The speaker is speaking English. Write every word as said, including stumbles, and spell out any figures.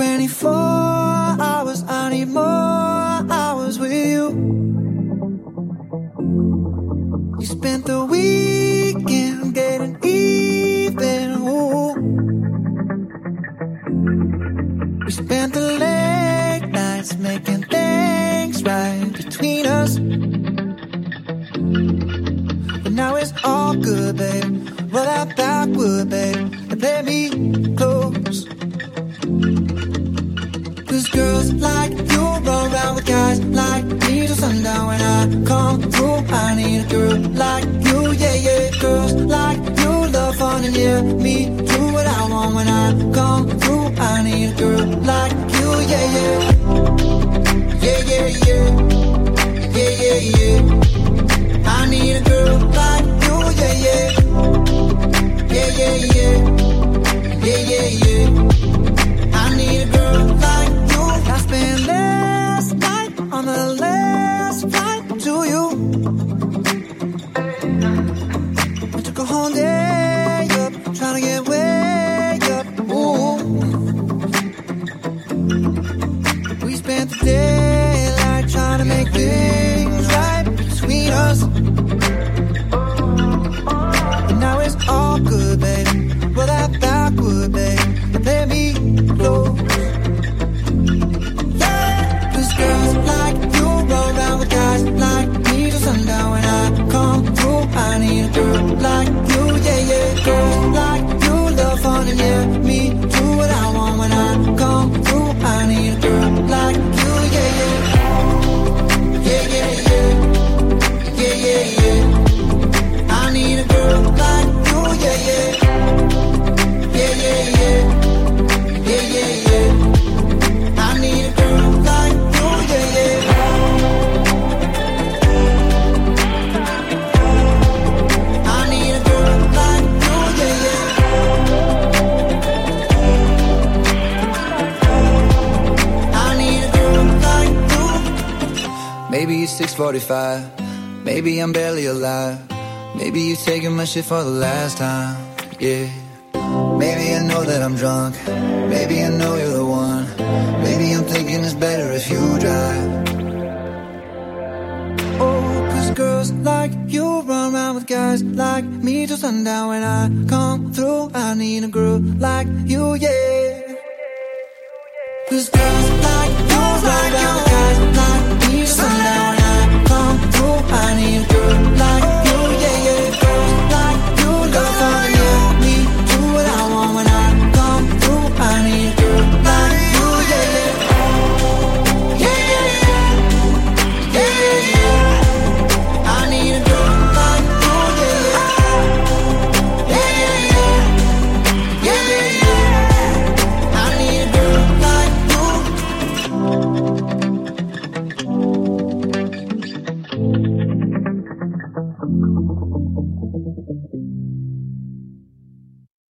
twenty-four hours, I need more hours with you. You spent the weekend getting even, ooh. We spent the late nights making things right between us. But now it's all good, babe. Roll that backward, babe, and play me close. Cause girls like you run around with guys like me till sundown. When I come through, I need a girl like you, yeah, yeah. Girls like you love fun and yeah, me do what I want. When I come through, I need a girl like you, yeah, yeah. Yeah, yeah, yeah. Yeah, yeah, yeah. I need a girl like you, yeah, yeah. Yeah, yeah, yeah. Yeah, yeah, yeah. I need a girl like you. I spent last night on the last flight to you. We took a whole day up, trying to get way up. Ooh. We spent the daylight trying to make things right between us. But now it's all good, baby. Roll that backward, baby, and play me close. Girls like you roll around with guys like me till sundown. When I come through, I need a girl like you, yeah, yeah. Girls like you love fun and yeah, me do what I want. When I come through, I need a girl like you, yeah, yeah. Yeah, yeah, yeah. Yeah, yeah, yeah. I need a girl like you, yeah, yeah. Yeah, yeah, yeah. Yeah, yeah, yeah. I need a girl like you, yeah, yeah. I need a girl like you, yeah, yeah. I need a girl like you. Maybe it's six forty-five. Maybe I'm barely alive. Maybe you're taking my shit for the last time, yeah. Maybe I know that I'm drunk. Maybe I know you're the one. Maybe I'm thinking it's better if you drive. Oh, cause girls like you run around with guys like me till sundown. When I come through, I need a girl like you, yeah. Cause girls like you run around with guys like